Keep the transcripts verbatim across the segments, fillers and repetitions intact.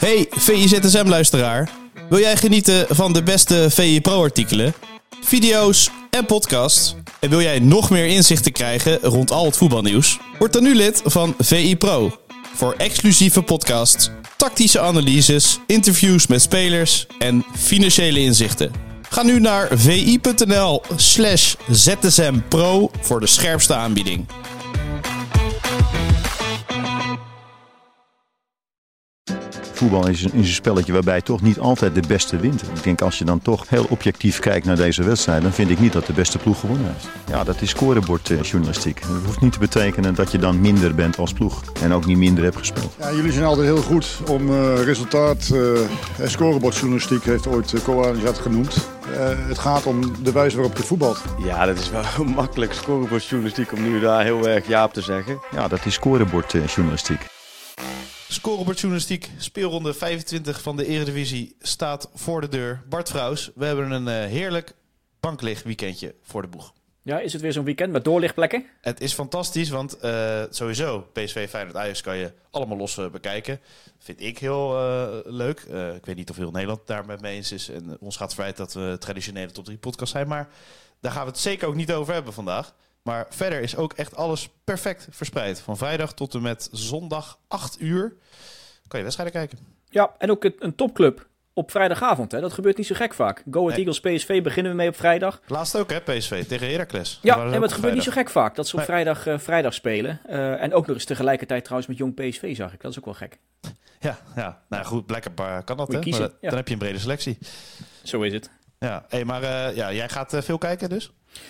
Hey V I Z S M-luisteraar. Wil jij genieten van de beste V I Pro-artikelen, video's en podcasts? En wil jij nog meer inzichten krijgen rond al het voetbalnieuws? Word dan nu lid van V I Pro. Voor exclusieve podcasts, tactische analyses, interviews met spelers en financiële inzichten. Ga nu naar vi.nl slash zsmpro voor de scherpste aanbieding. Voetbal is een, is een spelletje waarbij toch niet altijd de beste wint. Ik denk als je dan toch heel objectief kijkt naar deze wedstrijd, dan vind ik niet dat de beste ploeg gewonnen heeft. Ja, dat is scorebordjournalistiek. Dat hoeft niet te betekenen dat je dan minder bent als ploeg en ook niet minder hebt gespeeld. Ja, jullie zijn altijd heel goed om uh, resultaat uh, en scorebordjournalistiek heeft ooit uh, Koan dat genoemd. Uh, het gaat om de wijze waarop je voetbalt. Ja, dat is wel makkelijk scorebordjournalistiek om nu daar heel erg ja op te zeggen. Ja, dat is scorebordjournalistiek. Scorebordjournalistiek, speelronde vijfentwintig van de Eredivisie staat voor de deur. Bart Vrouws, we hebben een uh, heerlijk banklichtweekendje voor de boeg. Ja, is het weer zo'n weekend met doorlichtplekken? Het is fantastisch, want uh, sowieso P S V, Feyenoord, Ajax kan je allemaal los uh, bekijken. Vind ik heel uh, leuk. Uh, ik weet niet of heel Nederland daar met me eens is. En uh, ons gaat verwijt dat we traditionele top drie podcast zijn. Maar daar gaan we het zeker ook niet over hebben vandaag. Maar verder is ook echt alles perfect verspreid. Van vrijdag tot en met zondag acht uur kan je wedstrijden kijken. Ja, en ook een topclub op vrijdagavond. Hè? Dat gebeurt niet zo gek vaak. Go Ahead Eagles, P S V beginnen we mee op vrijdag. Laatst ook hè, P S V tegen Heracles. Ja, en het gebeurt vrijdag. Niet zo gek vaak dat ze op nee. vrijdag, uh, vrijdag spelen. Uh, en ook nog eens tegelijkertijd trouwens met Jong P S V zag ik. Dat is ook wel gek. Ja, ja. Nou goed, blijkbaar kan dat hè. Kiezen, maar ja. Dan heb je een brede selectie. Zo is het. Ja, hey, maar uh, ja, jij gaat uh, veel kijken dus?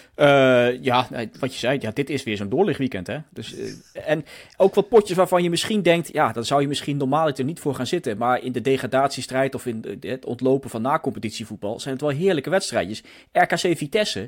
Uh, ja, wat je zei, ja, dit is weer zo'n doorlichtweekend. Hè? Dus, uh, en ook wat potjes waarvan je misschien denkt, ja, dan zou je misschien normaal er niet voor gaan zitten. Maar in de degradatiestrijd of in de, het ontlopen van na-competitievoetbal zijn het wel heerlijke wedstrijdjes. R K C Vitesse,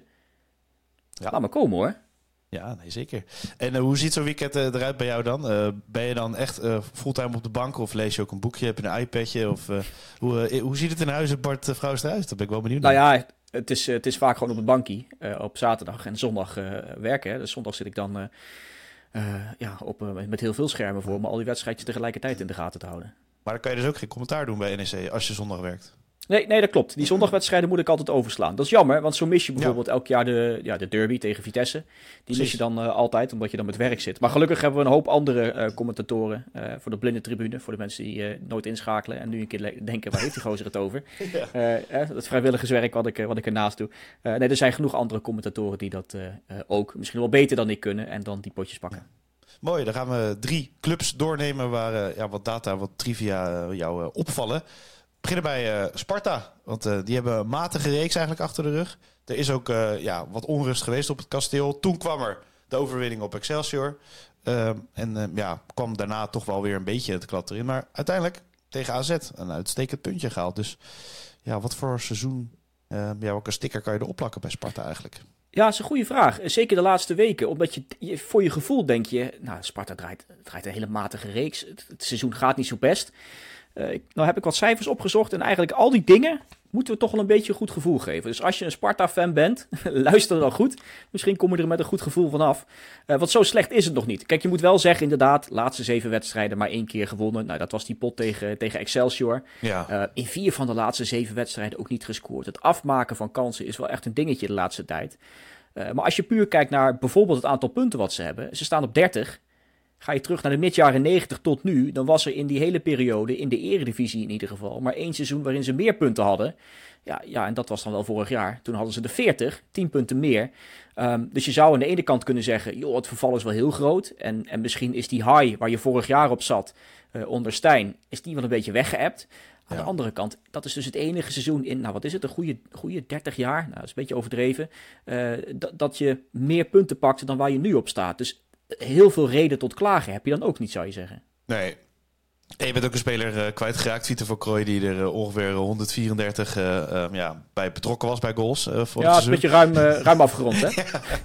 ja. Laat maar komen hoor. Ja, nee, zeker. En uh, hoe ziet zo'n weekend uh, eruit bij jou dan? Uh, ben je dan echt uh, fulltime op de bank of lees je ook een boekje, heb je een iPadje? Of, uh, hoe, uh, hoe ziet het in huis, Bart uh, Vrouws eruit? Daar ben ik wel benieuwd naar. Nou naar. ja, het is, het is vaak gewoon op het bankie uh, op zaterdag en zondag uh, werken. Hè. Dus zondag zit ik dan uh, uh, ja, op, uh, met heel veel schermen voor me al die wedstrijdjes tegelijkertijd in de gaten te houden. Maar dan kan je dus ook geen commentaar doen bij N E C als je zondag werkt? Nee, nee, dat klopt. Die zondagwedstrijden moet ik altijd overslaan. Dat is jammer, want zo mis je bijvoorbeeld ja. elk jaar de, ja, de derby tegen Vitesse. Die Precies. mis je dan uh, altijd, omdat je dan met werk zit. Maar gelukkig hebben we een hoop andere uh, commentatoren uh, voor de blinde tribune. Voor de mensen die uh, nooit inschakelen en nu een keer le- denken, waar heeft die gozer het over? Ja. Uh, uh, het vrijwilligerswerk wat ik, uh, wat ik ernaast doe. Uh, nee, er zijn genoeg andere commentatoren die dat uh, uh, ook misschien wel beter dan ik kunnen en dan die potjes pakken. Ja. Mooi, dan gaan we drie clubs doornemen waar uh, ja, wat data, wat trivia uh, jou uh, opvallen. We beginnen bij uh, Sparta, want uh, die hebben een matige reeks eigenlijk achter de rug. Er is ook uh, ja, wat onrust geweest op het kasteel. Toen kwam er de overwinning op Excelsior. Uh, en uh, ja, kwam daarna toch wel weer een beetje het klad erin. Maar uiteindelijk tegen A Z een uitstekend puntje gehaald. Dus ja, wat voor seizoen, uh, ja, welke sticker kan je erop plakken bij Sparta eigenlijk? Ja, dat is een goede vraag. Zeker de laatste weken. Omdat je, je voor je gevoel denk je, nou, Sparta draait, draait een hele matige reeks. Het, het seizoen gaat niet zo best. Uh, ik, nou heb ik wat cijfers opgezocht en eigenlijk al die dingen moeten we toch wel een beetje een goed gevoel geven. Dus als je een Sparta-fan bent, luister dan goed. Misschien kom je er met een goed gevoel vanaf. Uh, want zo slecht is het nog niet. Kijk, je moet wel zeggen inderdaad, laatste zeven wedstrijden maar één keer gewonnen. Nou, dat was die pot tegen, tegen Excelsior. Ja. Uh, in vier van de laatste zeven wedstrijden ook niet gescoord. Het afmaken van kansen is wel echt een dingetje de laatste tijd. Uh, maar als je puur kijkt naar bijvoorbeeld het aantal punten wat ze hebben. Ze staan op dertig. Ga je terug naar de mid-jaren negentig tot nu, dan was er in die hele periode, in de Eredivisie in ieder geval, maar één seizoen waarin ze meer punten hadden. Ja, ja, en dat was dan wel vorig jaar. Toen hadden ze de veertig, tien punten meer. Um, dus je zou aan de ene kant kunnen zeggen, joh, het verval is wel heel groot. En, en misschien is die high waar je vorig jaar op zat, uh, onder Stijn, is die wel een beetje weggeëpt. Aan ja. de andere kant, dat is dus het enige seizoen in, nou wat is het, een goede, goede dertig jaar, nou dat is een beetje overdreven, uh, d- dat je meer punten pakt dan waar je nu op staat. Dus heel veel reden tot klagen heb je dan ook niet, zou je zeggen. Nee. En je bent ook een speler uh, kwijtgeraakt, Vito van Krooi, die er uh, ongeveer honderdvierendertig uh, uh, ja, bij betrokken was bij goals. Uh, voor ja, het is een beetje ruim, uh, ruim afgerond, hè?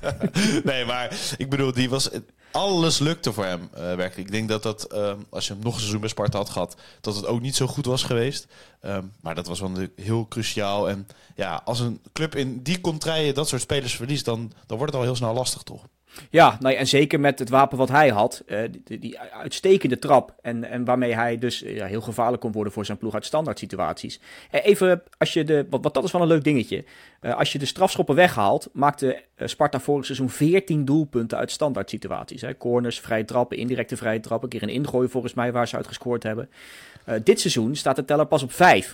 Nee, maar ik bedoel, die was, alles lukte voor hem uh, werkelijk. Ik denk dat dat, uh, als je hem nog een seizoen bij Sparta had gehad, dat het ook niet zo goed was geweest. Um, maar dat was wel heel cruciaal. En ja, als een club in die contraien dat soort spelers verliest, dan, dan wordt het al heel snel lastig, toch? Ja, nou ja, en zeker met het wapen wat hij had, uh, die, die uitstekende trap en, en waarmee hij dus uh, ja, heel gevaarlijk kon worden voor zijn ploeg uit standaard situaties. Uh, even, als je de, wat, wat dat is wel een leuk dingetje, uh, als je de strafschoppen weghaalt, maakte uh, Sparta vorig seizoen veertien doelpunten uit standaard situaties. Hè. Corners, vrije trappen, indirecte vrije trappen, een keer een ingooi volgens mij waar ze uit gescoord hebben. Uh, dit seizoen staat de teller pas op vijf.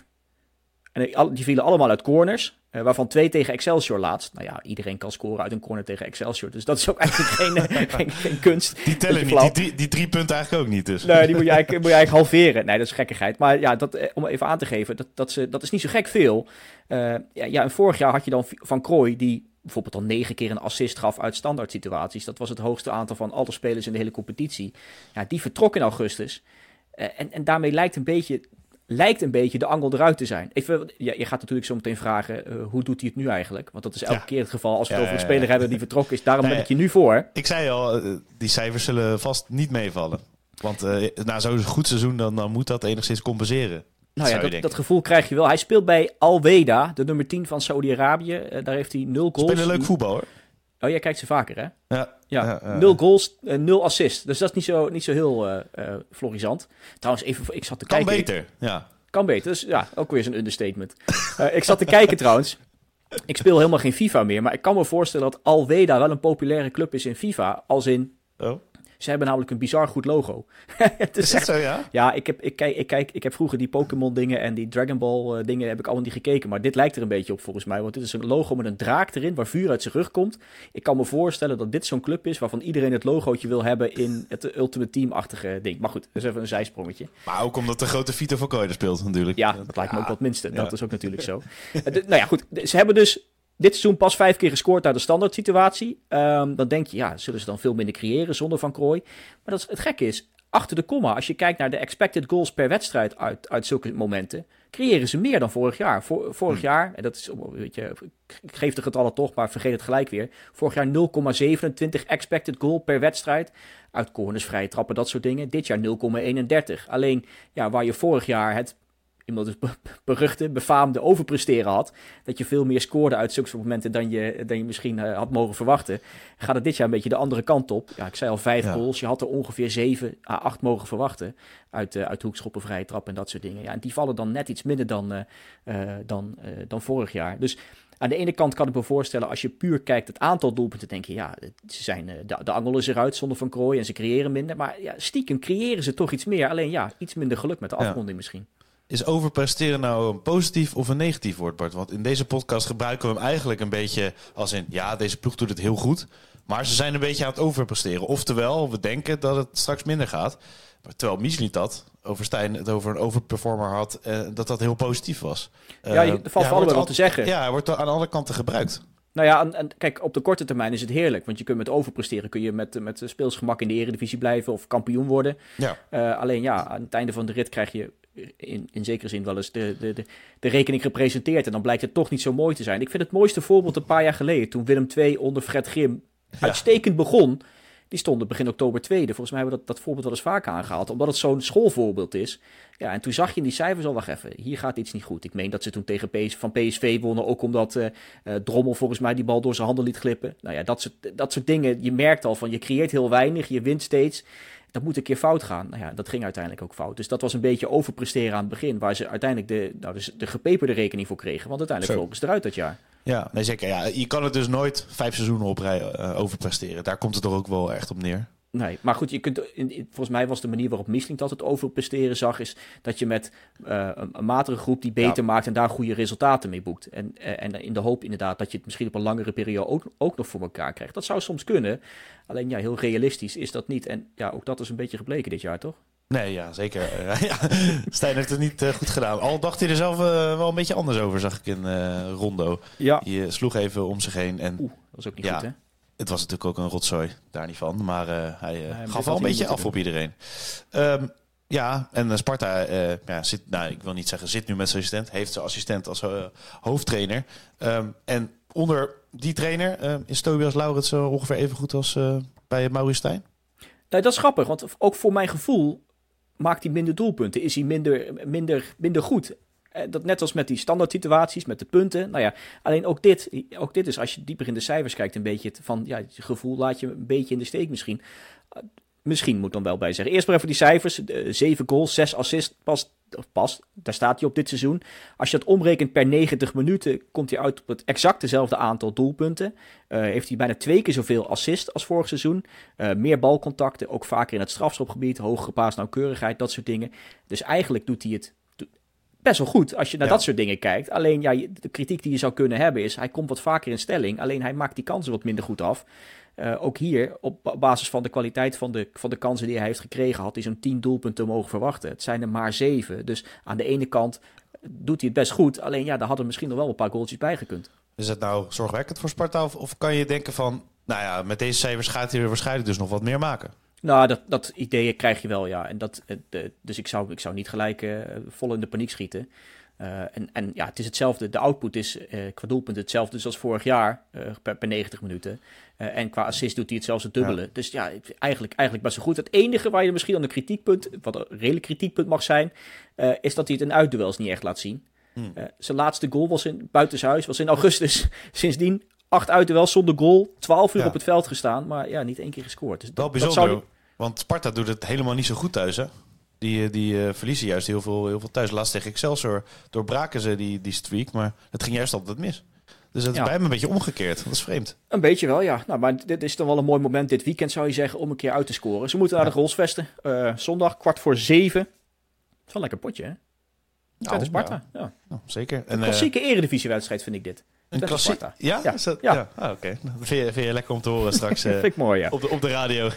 En die vielen allemaal uit corners, uh, waarvan twee tegen Excelsior laatst. Nou ja, iedereen kan scoren uit een corner tegen Excelsior. Dus dat is ook eigenlijk geen, geen, geen kunst. Die tellen niet, die drie, die drie punten eigenlijk ook niet dus. Nee, die moet je eigenlijk, moet je eigenlijk halveren. Nee, dat is gekkigheid. Maar ja, dat, om even aan te geven, dat, dat, ze, dat is niet zo gek veel. Uh, ja, ja, en vorig jaar had je dan Van Krooi, die bijvoorbeeld al negen keer een assist gaf uit standaard situaties. Dat was het hoogste aantal van alle spelers in de hele competitie. Ja, die vertrok in augustus. Uh, en, en daarmee lijkt een beetje... lijkt een beetje de angel eruit te zijn. Even, ja, je gaat natuurlijk zo meteen vragen, uh, hoe doet hij het nu eigenlijk? Want dat is elke ja. keer het geval als we het ja, over een speler ja, ja. hebben die vertrokken is. Daarom nee, ben ik je nu voor. Ik zei al, uh, die cijfers zullen vast niet meevallen. Want uh, na zo'n goed seizoen, dan, dan moet dat enigszins compenseren. Nou ja, dat, dat gevoel krijg je wel. Hij speelt bij Al Weda, de nummer tien van Saudi-Arabië. Uh, daar heeft hij nul goals. Spelen leuk voetbal hoor. Oh, jij kijkt ze vaker, hè? Ja. ja, ja ja nul goals, uh, nul assists. Dus dat is niet zo, niet zo heel uh, uh, florisant. Trouwens, even, ik zat te kan kijken. Kan beter, ja. Kan beter, dus ja, ook weer zo'n understatement. Uh, ik zat te kijken trouwens. Ik speel helemaal geen FIFA meer, maar ik kan me voorstellen dat Al Weda wel een populaire club is in FIFA. Als in... Oh. Ze hebben namelijk een bizar goed logo. Het is, is echt zo, ja? Ja, ik heb, ik, kijk, ik, kijk, ik heb vroeger die Pokémon dingen en die Dragon Ball uh, dingen heb ik allemaal niet gekeken. Maar dit lijkt er een beetje op volgens mij. Want dit is een logo met een draak erin waar vuur uit zijn rug komt. Ik kan me voorstellen dat dit zo'n club is waarvan iedereen het logootje wil hebben in het Ultimate Team-achtige ding. Maar goed, dat is even een zijsprongetje. Maar ook omdat de grote Vito van Kooijden speelt natuurlijk. Ja, dat lijkt me ja. ook wat minste. Dat ja. is ook natuurlijk zo. uh, de, nou ja, goed. Ze hebben dus... dit seizoen pas vijf keer gescoord uit de standaard situatie. Um, dan denk je, ja, zullen ze dan veel minder creëren zonder Van Krooi? Maar dat is, het gekke is, achter de komma, als je kijkt naar de expected goals per wedstrijd uit, uit zulke momenten, creëren ze meer dan vorig jaar. Vor, vorig hmm. jaar, en dat is, weet je, ik geef de getallen toch, maar vergeet het gelijk weer. Vorig jaar nul komma zevenentwintig expected goal per wedstrijd. Uit corners, vrije trappen, dat soort dingen. Dit jaar nul komma eenendertig. Alleen, ja, waar je vorig jaar het... iemand dus beruchte, befaamde overpresteren had, dat je veel meer scoorde uit zulke momenten dan je, dan je misschien uh, had mogen verwachten, gaat het dit jaar een beetje de andere kant op. Ja, ik zei al vijf ja. goals, je had er ongeveer zeven à acht mogen verwachten uit, uh, uit hoekschoppen, vrije trap en dat soort dingen. Ja, en die vallen dan net iets minder dan, uh, uh, dan, uh, dan vorig jaar. Dus aan de ene kant kan ik me voorstellen, als je puur kijkt het aantal doelpunten, denk je, ja, ze zijn, uh, de, de angel is eruit zonder Van Krooi en ze creëren minder. Maar ja, stiekem creëren ze toch iets meer. Alleen ja, iets minder geluk met de afronding ja. misschien. Is overpresteren nou een positief of een negatief woord, Bart? Want in deze podcast gebruiken we hem eigenlijk een beetje als in... ja, deze ploeg doet het heel goed, maar ze zijn een beetje aan het overpresteren. Oftewel, we denken dat het straks minder gaat. Terwijl Misliet dat, over Stijn het over een overperformer had... Eh, dat dat heel positief was. Ja, je, er valt uh, ja, allemaal wat te zeggen. Ja, hij wordt aan alle kanten gebruikt. Nou ja, en, en, kijk, op de korte termijn is het heerlijk. Want je kunt met overpresteren, kun je met, met speelsgemak in de Eredivisie blijven of kampioen worden. Ja. Uh, alleen ja, aan het einde van de rit krijg je... In, in zekere zin wel eens de, de, de, de rekening gepresenteerd. En dan blijkt het toch niet zo mooi te zijn. Ik vind het mooiste voorbeeld een paar jaar geleden. Toen Willem twee onder Fred Grim ja. uitstekend begon. Die stonden begin oktober tweede. Volgens mij hebben we dat, dat voorbeeld wel eens vaak aangehaald. Omdat het zo'n schoolvoorbeeld is. Ja, en toen zag je in die cijfers al, wacht even, hier gaat iets niet goed. Ik meen dat ze toen tegen P S V, van P S V wonnen. Ook omdat uh, uh, Drommel volgens mij die bal door zijn handen liet glippen. Nou ja, dat soort, dat soort dingen. Je merkt al van, je creëert heel weinig. Je wint steeds. Dat moet een keer fout gaan. Nou ja, dat ging uiteindelijk ook fout. Dus dat was een beetje overpresteren aan het begin. Waar ze uiteindelijk de, nou, dus de gepeperde rekening voor kregen. Want uiteindelijk vlogen ze eruit dat jaar. Ja, nee, zeker. Ja, je kan het dus nooit vijf seizoenen op rij uh, overpresteren. Daar komt het toch ook wel echt op neer. Nee, maar goed, je kunt, in, in, volgens mij was de manier waarop Misling dat het overpresteren zag... is dat je met uh, een, een matige groep die beter ja. maakt... en daar goede resultaten mee boekt. En, uh, en in de hoop inderdaad dat je het misschien op een langere periode ook, ook nog voor elkaar krijgt. Dat zou soms kunnen. Alleen ja, heel realistisch is dat niet. En ja, ook dat is een beetje gebleken dit jaar, toch? Nee, ja, zeker. Uh, ja. Stijn heeft het niet uh, goed gedaan. Al dacht hij er zelf uh, wel een beetje anders over, zag ik in uh, Rondo. Ja. Die uh, sloeg even om zich heen. En, Oeh, dat was ook niet ja, goed, hè? Het was natuurlijk ook een rotzooi, daar niet van. Maar uh, hij uh, ja, gaf wel een beetje af doen. op iedereen. Um, ja, en uh, Sparta uh, ja, zit, nou, ik wil niet zeggen zit nu met zijn assistent. Heeft zijn assistent als uh, hoofdtrainer. Um, en onder die trainer uh, is Tobias Laurits uh, ongeveer even goed als uh, bij Maurice Stijn. Nee, dat is grappig, want ook voor mijn gevoel maakt hij minder doelpunten. Is hij minder, minder, minder goed. Dat net als met die standaard situaties, met de punten. Nou ja, alleen ook dit, ook dit is, als je dieper in de cijfers kijkt, een beetje het van, ja, het gevoel laat je een beetje in de steek misschien. Uh, misschien moet dan wel bij zeggen. Eerst maar even die cijfers. Uh, zeven goals, zes assists, past, past. Daar staat hij op dit seizoen. Als je dat omrekent per negentig minuten, komt hij uit op het exact dezelfde aantal doelpunten. Uh, heeft hij bijna twee keer zoveel assist als vorig seizoen. Uh, meer balcontacten, ook vaker in het strafschopgebied, hogere paasnauwkeurigheid, dat soort dingen. Dus eigenlijk doet hij het best wel goed als je naar ja. dat soort dingen kijkt. Alleen ja, de kritiek die je zou kunnen hebben is, hij komt wat vaker in stelling, alleen hij maakt die kansen wat minder goed af. Uh, ook hier, op basis van de kwaliteit van de, van de kansen die hij heeft gekregen, had hij zo'n tien doelpunten mogen verwachten. Het zijn er maar zeven. Dus aan de ene kant doet hij het best goed. Alleen ja, daar hadden misschien nog wel een paar goaltjes bij gekund. Is het nou zorgwekkend voor Sparta? Of, of kan je denken van, nou ja, met deze cijfers gaat hij er waarschijnlijk dus nog wat meer maken? Nou, dat, dat idee krijg je wel, ja. En dat, de, dus ik zou, ik zou niet gelijk uh, vol in de paniek schieten. Uh, en, en ja, het is hetzelfde. De output is uh, qua doelpunt hetzelfde dus als vorig jaar uh, per, per negentig minuten. Uh, en qua assist doet hij het zelfs het dubbele. Ja. Dus ja, eigenlijk, eigenlijk best wel goed. Het enige waar je misschien aan een kritiekpunt, wat een redelijk kritiekpunt mag zijn, uh, is dat hij het in uitduels niet echt laat zien. Hmm. Uh, zijn laatste goal was in buitenshuis, was in augustus. Sindsdien acht uitduels zonder goal, twaalf uur ja. op het veld gestaan, maar ja, niet één keer gescoord. Dus wel dat, bijzonder, dat zou die... want Sparta doet het helemaal niet zo goed thuis, hè? Die, die uh, verliezen juist heel veel, heel veel thuis. Laatst tegen Excelsior doorbraken ze die, die streak, maar het ging juist altijd mis. Dus het is ja. bij hem een beetje omgekeerd. Dat is vreemd. Een beetje wel, ja. Nou, maar dit is dan wel een mooi moment dit weekend, zou je zeggen, om een keer uit te scoren. Ze moeten naar ja. de Grolsvesten. Uh, zondag, kwart voor zeven. Het is wel een lekker potje, hè? Nou, Sparta, ja. ja. Nou, zeker. Een klassieke uh, eredivisiewedstrijd vind ik dit. Een klassiek? Ja? Ja. Dat, ja. ja. Ah, oké. Okay. Vind je, vind je lekker om te horen straks uh, vind ik mooi, ja. op, de, op de radio.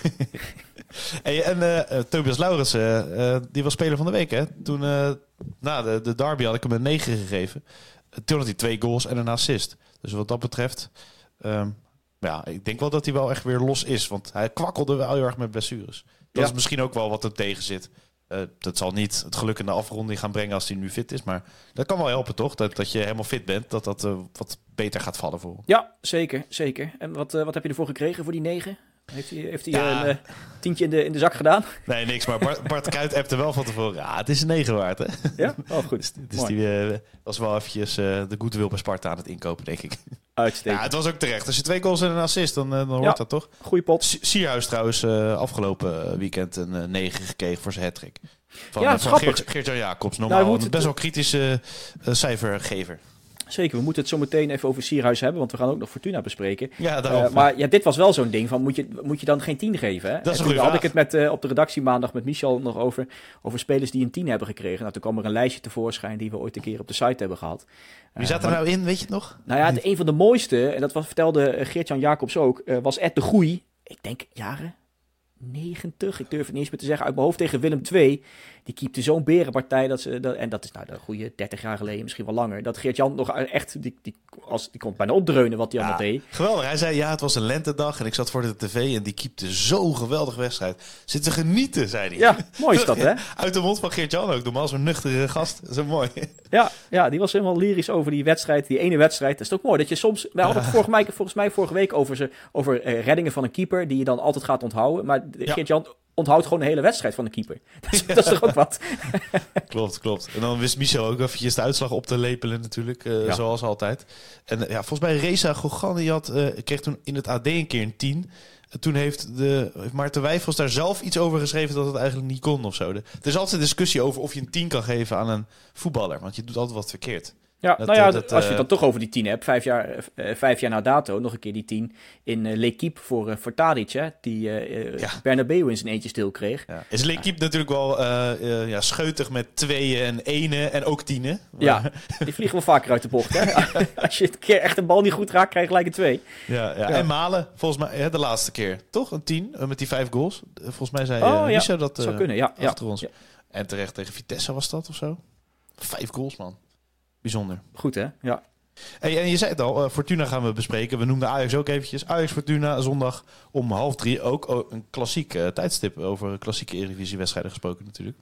hey, en uh, Tobias Laurensen, uh, die was speler van de week, hè? Toen, uh, na de, de derby had ik hem een negen gegeven. Toen had hij twee goals en een assist. Dus wat dat betreft, um, ja, ik denk wel dat hij wel echt weer los is. Want hij kwakkelde wel heel erg met blessures. Dat ja. is misschien ook wel wat er tegen zit. Uh, dat zal niet het geluk in de afronding gaan brengen als hij nu fit is. Maar dat kan wel helpen, toch? Dat, dat je helemaal fit bent. Dat dat uh, wat beter gaat vallen voor hem. Ja, zeker. zeker. En wat, uh, wat heb je ervoor gekregen voor die negen? Heeft hij, heeft hij ja. een uh, tientje in de, in de zak gedaan? Nee, niks. Maar Bart, Bart Kuyt appte wel van tevoren. Ja, het is een negen waard, hè? Ja? Oh, goed. Dus, dus die uh, was wel eventjes uh, de goodwill bij Sparta aan het inkopen, denk ik. Uitstekend. Ja, het was ook terecht. Als je twee goals en een assist, dan, uh, dan hoort ja. dat toch? Goeie pot. Sierhuis trouwens uh, afgelopen weekend een uh, negen gekregen voor zijn hattrick. Van, ja, uh, van Geert, Geert-Jan Jacobs. Normaal nou, een best wel kritische uh, cijfergever. Zeker, we moeten het zo meteen even over Sierhuis hebben, want we gaan ook nog Fortuna bespreken. Ja, daarom. Uh, maar ja, dit was wel zo'n ding van, moet je, moet je dan geen tien geven? Hè? Dat is een toen goede had ik het met, uh, op de redactie maandag met Michel nog over, over spelers die een tien hebben gekregen. Nou, toen kwam er een lijstje tevoorschijn die we ooit een keer op de site hebben gehad. Wie zat er uh, nou in, weet je het nog? Nou ja, de, een van de mooiste, en dat was, vertelde Geert-Jan Jacobs ook, uh, was Ed de Goeie. Ik denk jaren negentig, ik durf het niet eens meer te zeggen, uit mijn hoofd tegen Willem twee. Die keepte zo'n berenpartij, dat ze, dat, en dat is nou de goede dertig jaar geleden, misschien wel langer, dat Geert-Jan nog echt, die, die, als, die kon bijna opdreunen wat hij ja, allemaal deed. Geweldig, hij zei ja, het was een lentedag en ik zat voor de tv en die keepte zo'n geweldig wedstrijd. Zit te genieten, zei hij. Ja, mooi is dat, hè? Uit de mond van Geert-Jan ook, normaal zo'n nuchtere gast, zo mooi. Ja, ja, die was helemaal lyrisch over die wedstrijd, die ene wedstrijd. Dat is ook mooi, dat je soms, wij hadden het volgens mij, volgens mij vorige week over, ze, over uh, reddingen van een keeper, die je dan altijd gaat onthouden, maar ja. Geert-Jan onthoudt gewoon een hele wedstrijd van de keeper. Dus, ja. Dat is toch ook wat? Klopt, klopt. En dan wist Michel ook eventjes de uitslag op te lepelen natuurlijk, uh, ja. zoals altijd. En uh, ja, volgens mij Reza Gogan, die had, uh, kreeg toen in het A D een keer een tien. En toen heeft, de, heeft Maarten Wijfels daar zelf iets over geschreven dat het eigenlijk niet kon of zo. De, er is altijd een discussie over of je een tien kan geven aan een voetballer. Want je doet altijd wat verkeerd. Ja, dat, nou ja, dat, als je het dan toch over die tien hebt, vijf jaar, uh, vijf jaar na dato, nog een keer die tien in uh, L'Équipe voor, uh, voor Tadic, hè, die uh, ja. Bernabeu in zijn eentje stil kreeg. Ja. Is L'Équipe ja. natuurlijk wel uh, uh, ja, scheutig met tweeën en enen en ook tienen. Maar... Ja, die vliegen wel vaker uit de bocht. Hè? Als je een keer echt een bal niet goed raakt, krijg je gelijk een twee. Ja, ja. Ja. En Malen, volgens mij hè, de laatste keer, toch? Een tien uh, met die vijf goals. Uh, volgens mij zei uh, oh, Michel ja. dat uh, zou kunnen, ja. achter ja. ons. Ja. En terecht tegen Vitesse was dat of zo? Vijf goals, man. Bijzonder. Goed, hè? Ja. Hey, en je zei het al, uh, Fortuna gaan we bespreken. We noemden Ajax ook eventjes. Ajax Fortuna, zondag om half drie. Ook oh, een klassiek uh, tijdstip over klassieke Eredivisie-wedstrijden gesproken natuurlijk.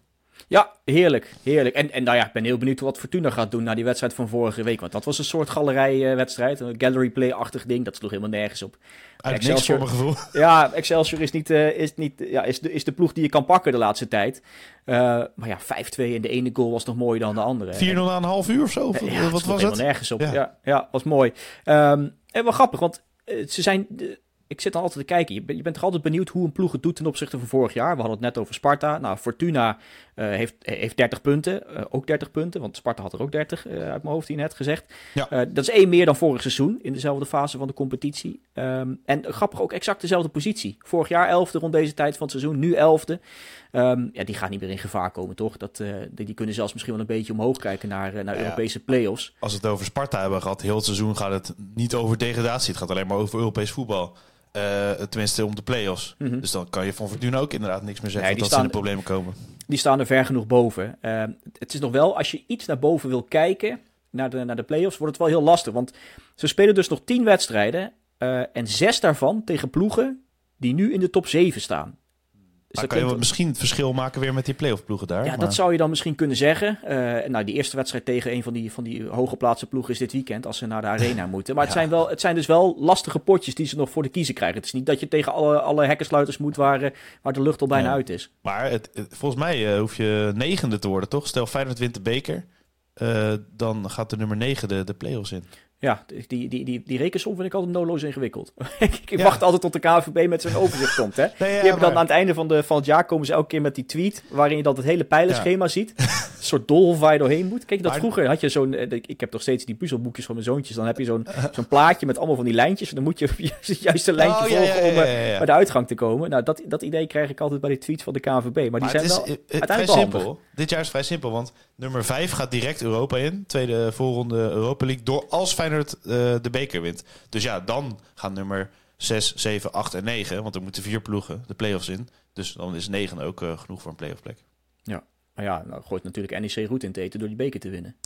Ja, heerlijk, heerlijk. En, en nou ja, ik ben heel benieuwd wat Fortuna gaat doen na die wedstrijd van vorige week. Want dat was een soort galerijwedstrijd, een gallery play-achtig ding. Dat sloeg helemaal nergens op. Uit niks voor mijn gevoel. Ja, Excelsior is, niet, uh, is, niet, ja, is, de, is de ploeg die je kan pakken de laatste tijd. Uh, maar ja, vijf twee en de ene goal was nog mooier dan de andere. vier nul na een half uur of zo? Of, ja, wat was het? helemaal nergens op. Ja, ja, ja was mooi. Um, en wel grappig, want uh, ze zijn... Uh, Ik zit dan altijd te kijken. Je bent, je bent toch altijd benieuwd hoe een ploeg het doet ten opzichte van vorig jaar. We hadden het net over Sparta. Nou, Fortuna uh, heeft, heeft dertig punten. Uh, ook dertig punten, want Sparta had er ook dertig uh, uit mijn hoofd hier net gezegd. Ja. Uh, dat is één meer dan vorig seizoen in dezelfde fase van de competitie. Um, en grappig, ook exact dezelfde positie. Vorig jaar elfde rond deze tijd van het seizoen, nu elfde. Um, ja, die gaan niet meer in gevaar komen, toch? Dat, uh, die, die kunnen zelfs misschien wel een beetje omhoog kijken naar, uh, naar ja, Europese play-offs. Als we het over Sparta hebben gehad, heel het seizoen gaat het niet over degradatie. Het gaat alleen maar over Europees voetbal. Uh, tenminste om de play-offs. Mm-hmm. Dus dan kan je van Fortuna ook inderdaad niks meer zeggen. Nee, dat staan, ze in de problemen komen. Die staan er ver genoeg boven. Uh, het is nog wel, als je iets naar boven wil kijken, naar de, naar de play-offs, wordt het wel heel lastig. Want ze spelen dus nog tien wedstrijden. Uh, en zes daarvan tegen ploegen die nu in de top zeven staan. Dus maar kan je klinkt... misschien het verschil maken weer met die play-off ploegen daar? Ja, maar... dat zou je dan misschien kunnen zeggen. Uh, nou, die eerste wedstrijd tegen een van die, van die hooggeplaatste ploegen is dit weekend, als ze naar de arena moeten. Maar ja. het, zijn wel, het zijn dus wel lastige potjes die ze nog voor de kiezer krijgen. Het is niet dat je tegen alle, alle hekkensluiters moet waar, waar de lucht al bijna ja. uit is. Maar het, het, volgens mij uh, hoef je negende te worden, toch? Stel Feyenoord wint de beker, uh, dan gaat de nummer negen de, de play-offs in. Ja, die, die, die, die rekensom vind ik altijd noodloos ingewikkeld. ik ja. wacht altijd tot de K N V B met zijn overzicht komt. Hè? Nee, ja, die hebben dan maar... aan het einde van, de, van het jaar komen ze elke keer met die tweet waarin je dan het hele pijlenschema ja. ziet. Een soort doolhof waar je doorheen moet. Kijk, dat maar... vroeger had je zo'n... Ik heb toch steeds die puzzelboekjes van mijn zoontjes. Dan heb je zo'n, zo'n plaatje met allemaal van die lijntjes. En dan moet je het juiste lijntje oh, volgen ja, ja, ja, ja, ja. om bij de uitgang te komen. Nou, dat, dat idee krijg ik altijd bij die tweets van de K N V B. Maar, maar die zijn het is, wel het, het vrij simpel. Dit jaar is vrij simpel, want nummer vijf gaat direct Europa in. Tweede voorronde Europa League. Door als Feyenoord uh, de beker wint. Dus ja, dan gaan nummer zes, zeven, acht en negen. Want er moeten vier ploegen de play-offs in. Dus dan is negen ook uh, genoeg voor een play-off plek. Ja. Maar ja, nou gooit natuurlijk N E C roet in het eten door die beker te winnen.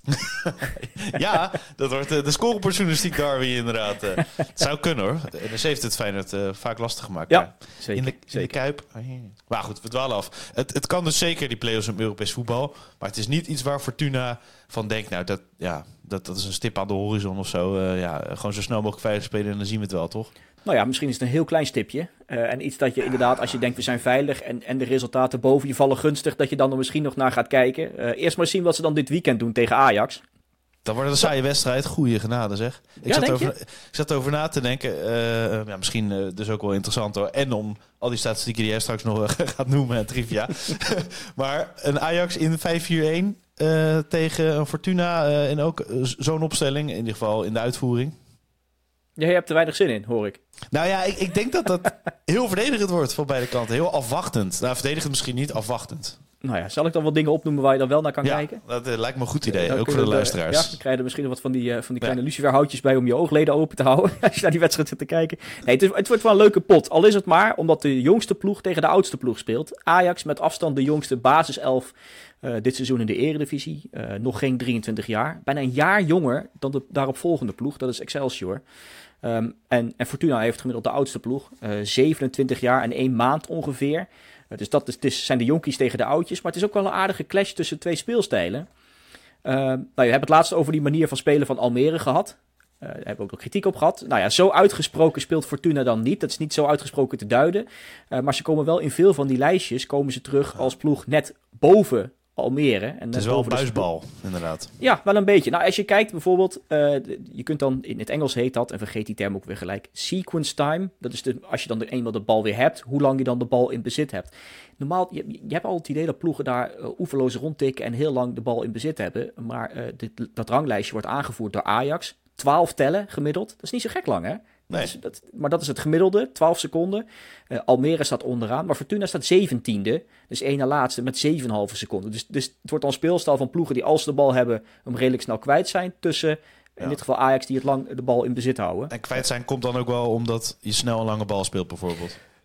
Ja, dat wordt uh, de scoreopportunistiek Derby inderdaad. Uh, het zou kunnen hoor. De N E C heeft het Feyenoord uh, vaak lastig gemaakt. Ja, zeker, in, de, in zeker. de Kuip. Maar goed, we dwalen af. Het, het kan dus zeker die play-offs in Europees voetbal. Maar het is niet iets waar Fortuna van denkt, nou dat, ja, dat, dat is een stip aan de horizon of zo. Uh, ja, gewoon zo snel mogelijk veilig spelen en dan zien we het wel, toch? Nou ja, misschien is het een heel klein stipje. Uh, en iets dat je inderdaad, als je denkt we zijn veilig en, en de resultaten boven je vallen gunstig, dat je dan er misschien nog naar gaat kijken. Uh, eerst maar zien wat ze dan dit weekend doen tegen Ajax. Dan wordt het een saaie wedstrijd. Goeie genade zeg. Ik, ja, zat, over, ik zat over na te denken. Uh, ja, misschien uh, dus ook wel interessant hoor. En om al die statistieken die jij straks nog uh, gaat noemen en trivia. Maar een Ajax in vijf vier een uh, tegen een Fortuna uh, en ook uh, zo'n opstelling. In ieder geval in de uitvoering. Ja, je hebt er weinig zin in, hoor ik. Nou ja, ik, ik denk dat dat heel verdedigend wordt van beide kanten. Heel afwachtend. Nou, verdedigend misschien niet, afwachtend. Nou ja, zal ik dan wat dingen opnoemen waar je dan wel naar kan ja, kijken? Dat uh, lijkt me een goed idee, ja, ook voor de luisteraars. Ja, dan krijg je er misschien wat van die, uh, van die kleine ja. luciferhoutjes bij om je oogleden open te houden. Als je naar die wedstrijd zit te kijken. Nee, het, is, het wordt wel een leuke pot. Al is het maar omdat de jongste ploeg tegen de oudste ploeg speelt. Ajax met afstand de jongste basiself uh, dit seizoen in de Eredivisie. Uh, nog geen drieëntwintig jaar. Bijna een jaar jonger dan de daaropvolgende ploeg. Dat is Excelsior. Um, en, en Fortuna heeft gemiddeld de oudste ploeg. Uh, zevenentwintig jaar en één maand ongeveer. Uh, dus dat is, het is, zijn de jonkies tegen de oudjes. Maar het is ook wel een aardige clash tussen twee speelstijlen. Uh, nou, je hebt het laatst over die manier van spelen van Almere gehad. Uh, daar hebben we ook nog kritiek op gehad. Nou ja, zo uitgesproken speelt Fortuna dan niet. Dat is niet zo uitgesproken te duiden. Uh, maar ze komen wel in veel van die lijstjes komen ze terug als ploeg net boven Almere. En het is wel een buisbal, de... inderdaad. Ja, wel een beetje. Nou, als je kijkt bijvoorbeeld, uh, je kunt dan, in het Engels heet dat, en vergeet die term ook weer gelijk, sequence time. Dat is de, als je dan eenmaal de bal weer hebt, hoe lang je dan de bal in bezit hebt. Normaal, je, je hebt al het idee dat ploegen daar uh, oeverloos rondtikken en heel lang de bal in bezit hebben. Maar uh, dit, dat ranglijstje wordt aangevoerd door Ajax. twaalf tellen gemiddeld. Dat is niet zo gek lang, hè? Nee. Dat is, dat, maar dat is het gemiddelde, twaalf seconden. Uh, Almere staat onderaan, maar Fortuna staat zeventiende. Dus één na laatste met zeven komma vijf seconden. Dus, dus het wordt dan speelstijl van ploegen die als ze de bal hebben hem redelijk snel kwijt zijn. Tussen, ja. in dit geval Ajax die het lang de bal in bezit houden. En kwijt zijn komt dan ook wel omdat je snel een lange bal speelt bijvoorbeeld.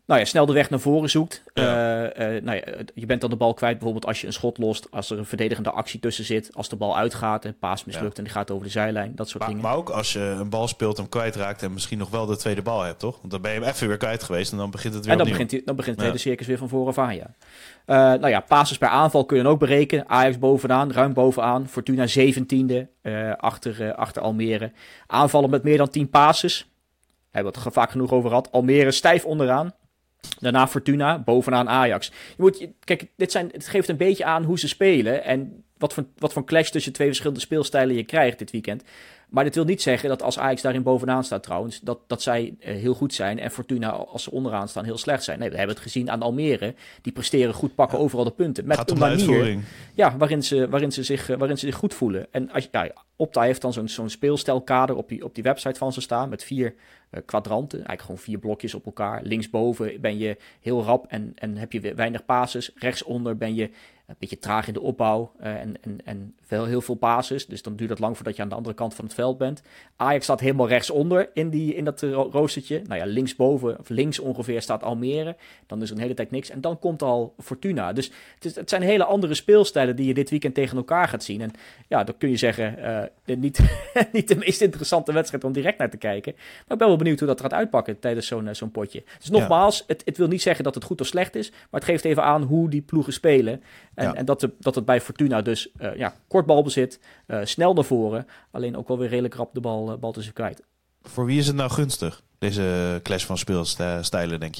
nou ja, snel de weg naar voren zoekt. Ja. Uh, uh, nou ja, je bent dan de bal kwijt bijvoorbeeld als je een schot lost, als er een verdedigende actie tussen zit, als de bal uitgaat, een paas mislukt ja. en die gaat over de zijlijn, dat soort maar, dingen. Maar ook als je een bal speelt, hem kwijtraakt en misschien nog wel de tweede bal hebt, toch? Want dan ben je hem even weer kwijt geweest en dan begint het weer En dan opnieuw. begint, dan begint het ja. hele circus weer van voren af aan, ja. Uh, nou ja, passes per aanval kun je dan ook berekenen. Ajax bovenaan, ruim bovenaan. Fortuna zeventiende, uh, achter, uh, achter Almere. Aanvallen met meer dan tien passes. Hebben we het er vaak genoeg over gehad. Almere stijf onderaan. Daarna Fortuna, bovenaan Ajax. Je moet, kijk, dit zijn, het geeft een beetje aan hoe ze spelen. En wat voor, wat voor clash tussen twee verschillende speelstijlen je krijgt dit weekend. Maar dit wil niet zeggen dat als Ajax daarin bovenaan staat trouwens, dat, dat zij uh, heel goed zijn en Fortuna als ze onderaan staan heel slecht zijn. Nee, we hebben het gezien aan Almere. Die presteren goed, pakken ja. overal de punten. Met Gaat een om de manier uitvoering. Ja, waarin, ze, waarin, ze zich, uh, waarin ze zich goed voelen. En als, ja, Opta heeft dan zo'n, zo'n speelstelkader op die, op die website van ze staan met vier uh, kwadranten. Eigenlijk gewoon vier blokjes op elkaar. Linksboven ben je heel rap en, en heb je weinig passes. Rechtsonder ben je een beetje traag in de opbouw uh, en, en, en veel, heel veel passes. Dus dan duurt het lang voordat je aan de andere kant van het veld bent. Ajax staat helemaal rechtsonder in, die, in dat ro- roostertje. Nou ja, linksboven, of links ongeveer staat Almere. Dan is er een hele tijd niks. En dan komt al Fortuna. Dus het, is, het zijn hele andere speelstijlen die je dit weekend tegen elkaar gaat zien. En ja, dan kun je zeggen, uh, niet, niet de meest interessante wedstrijd om direct naar te kijken. Maar ik ben wel benieuwd hoe dat gaat uitpakken tijdens zo'n, uh, zo'n potje. Dus nogmaals, ja. het, het wil niet zeggen dat het goed of slecht is. Maar het geeft even aan hoe die ploegen spelen. En, ja. en dat, de, dat het bij Fortuna dus uh, ja, kort balbezit, uh, snel naar voren. Alleen ook wel weer redelijk rap de bal, uh, bal tussen kwijt. Voor wie is het nou gunstig, deze clash van speelstijlen, denk je?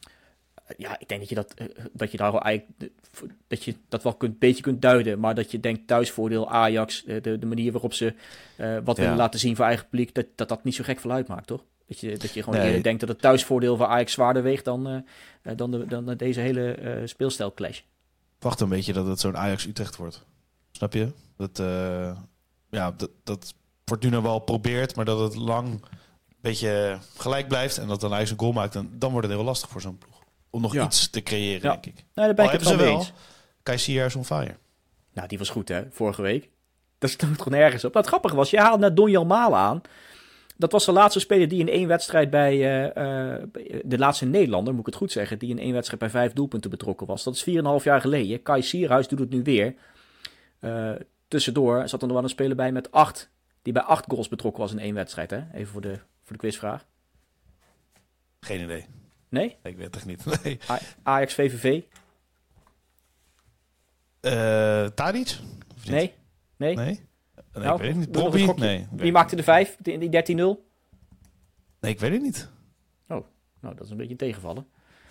Uh, ja, ik denk dat je dat, uh, dat je daar wel eigenlijk dat je dat wel een beetje kunt duiden. Maar dat je denkt thuisvoordeel Ajax, uh, de, de manier waarop ze uh, wat ja. willen laten zien voor eigen publiek, dat, dat dat niet zo gek veel uitmaakt, toch? Dat je, dat je gewoon nee. eerder denkt dat het thuisvoordeel van Ajax zwaarder weegt dan, uh, uh, dan, de, dan deze hele uh, speelstijlclash. Wacht een beetje dat het zo'n Ajax-Utrecht wordt. Snap je? Dat, uh, ja, dat, dat Fortuna wel probeert, maar dat het lang een beetje gelijk blijft. En dat dan Ajax een goal maakt. En dan wordt het heel lastig voor zo'n ploeg. Om nog ja. iets te creëren, ja. denk ik. Nee, daar ben ik het wel mee eens. Kai Sierhuis on fire. Nou, die was goed, hè? Vorige week. Dat stond toch nergens op. Nou, het grappige was, je haalde net Donjan Malen aan. Dat was de laatste speler die in één wedstrijd bij... Uh, uh, de laatste Nederlander, moet ik het goed zeggen... die in één wedstrijd bij vijf doelpunten betrokken was. Dat is vier en een half jaar geleden. Kai Sierhuis doet het nu weer. Uh, tussendoor zat er nog wel een speler bij met acht... die bij acht goals betrokken was in één wedstrijd. Hè? Even voor de, voor de quizvraag. Geen idee. Nee? Ik weet het echt niet. Nee. A- Ajax V V V? Uh, Tadic? Nee? Nee? Nee? Nee, nou, ik weet het niet. Bobby? Nee. Wie maakte de vijf? Die, die dertien nul? Nee, ik weet het niet. Oh, nou, dat is een beetje tegenvallen.